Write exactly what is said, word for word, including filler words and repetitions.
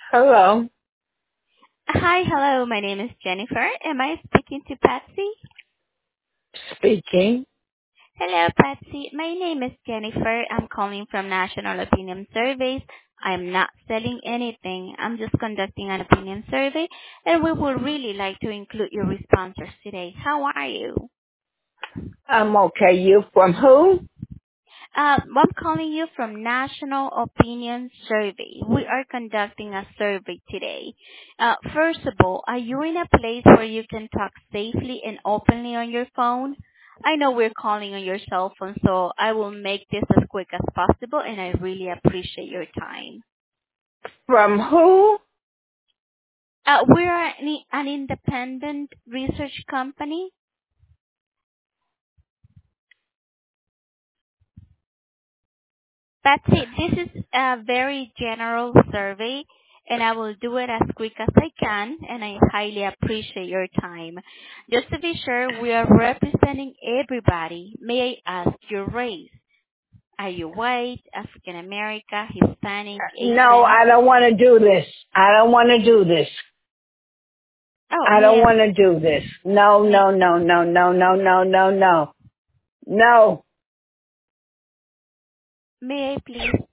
Hello. Hi, hello. My name is Jennifer. Am I speaking to Patsy? Speaking. Hello, Patsy. My name is Jennifer. I'm calling from National Opinion Surveys. I'm not selling anything. I'm just conducting an opinion survey, and we would really like to include your responses today. How are you? I'm okay. You from who? Uh, I'm calling you from National Opinion Survey. We are conducting a survey today. Uh, first of all, are you in a place where you can talk safely and openly on your phone? I know we're calling on your cell phone, so I will make this as quick as possible, and I really appreciate your time. From who? Uh, we're an, an independent research company. That's it. This is a very general survey, and I will do it as quick as I can, and I highly appreciate your time. Just to be sure, we are representing everybody. May I ask your race? Are you white, African American, Hispanic, No, Asian? I don't want to do this. I don't want to do this. Oh, I don't may I, want to do this. No, may, no, no, no, no, no, no, no, no. No. may I please